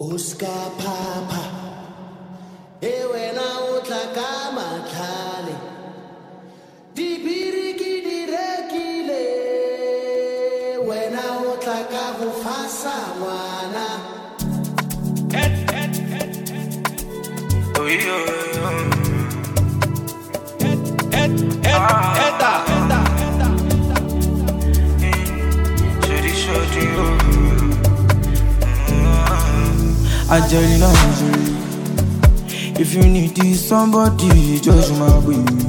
Oscar Papa, wena o tla ka matlhale, dibiriki di rekile, wena o tla ka go fasa ngwana. Angelina, if you need this somebody, just my baby.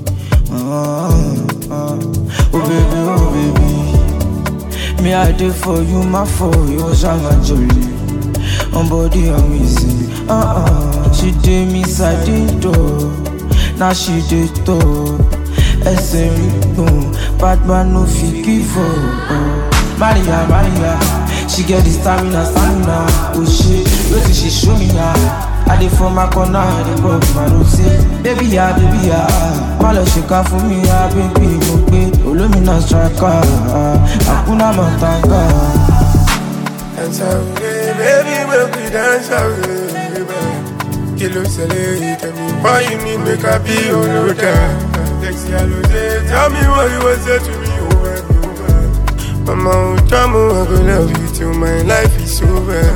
Oh baby, me I did for you, my for you, Shama Jolie. On body amazing. She did me side door, now she did top. SM, bad man no fit give up. Maria, she get the stamina. Oh shit, wait till she show me I dey for my corner, I dey pop my rose. Baby ya, malo shika for me ya, baby mo pe olomina striker, hakuna matanga. Dance away, baby, make we dance away. Kilo sele, tell me why you need make I be your loader. Sexy Alose, tell me what you want say to me over and over. Mama, oh, Jamu, I go love you till my life is over.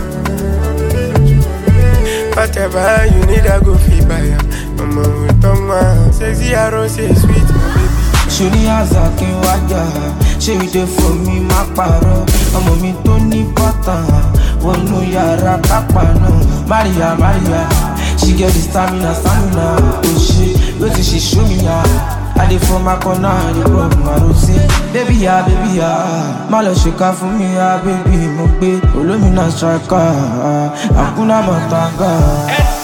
Whatever you need, I go feel by ya. Mama, oh, Toma, sexy Alose, sweet, my baby. Shoni azake waja, she you dey for me, my paro. Ọmọ mi tó ní bọ́tàn, wọnú yàrá kápá náà. Maria, she get the stamina. Oh shit, wait till she show me ya. I dey for my corner, I dey pop my rose. Baby ya, malo shika for me ya, baby mo pe olomina striker, hakuna matanga.